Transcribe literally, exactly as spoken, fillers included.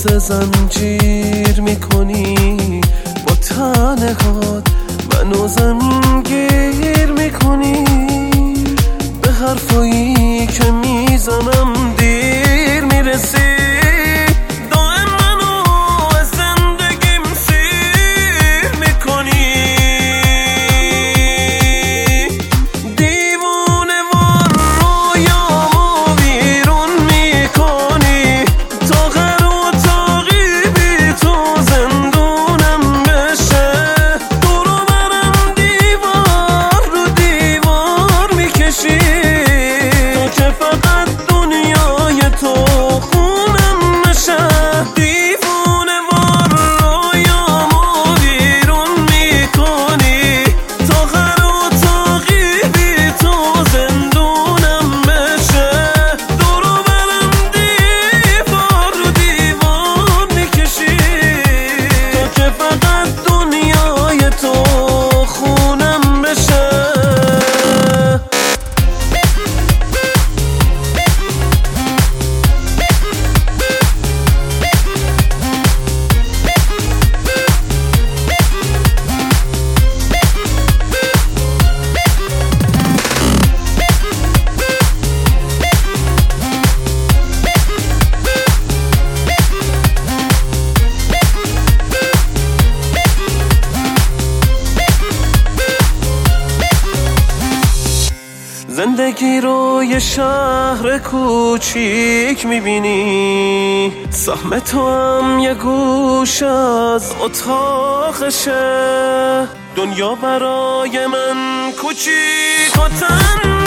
مثل زنجیر میکنی، با تنهات منو زمین گیر میکنی. به حرفایی که میزنم دیر میرسی، دائم منو از زندگیم سیر میکنی. دیوونه وار رویامو بیرون میکنی، تا غر و تاقی بی تو زندونم بشه. دورو برم دیوار رو دیوار میکشی، تو که فقط دنیای تو خونم نشه. دیوونه وار رویامو بیرون میکنی، تا غر و تاقی بی تو زندونم بشه. دورو برم دیوار رو دیوار میکشی، تو که فقط دنیای تو خونم بشه. زندگی رو یه شهر کوچیک میبینی، سهم تو هم یه گوش از اتاقشه. دنیا برای من کوچیک و تنها